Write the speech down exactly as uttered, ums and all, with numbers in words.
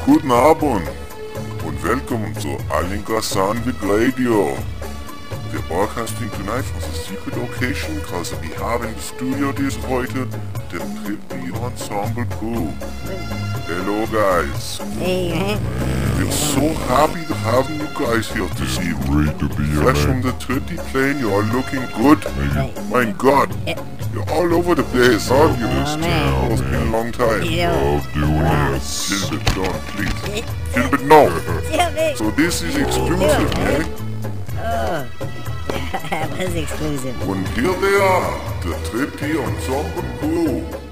Guten Abend und willkommen to Alinka Sandvik Radio. We're broadcasting tonight from the secret location because we have in the studio this heute the Trippi Ensemble crew. Hello guys. Hey, man. We're so happy to have you guys here to see. Great to be here, Fresh from man. the Trippi plane, you are looking good. Hey. My God, you're all over the place, aren't you? Oh, man. It's been a long time. Yo. Love doing Wow. this. Little bit down, please. Little bit no. Yeah, man. So this is exclusive, eh? Oh. That was exclusive. Und hier they are, the Trippi Ensemble crew.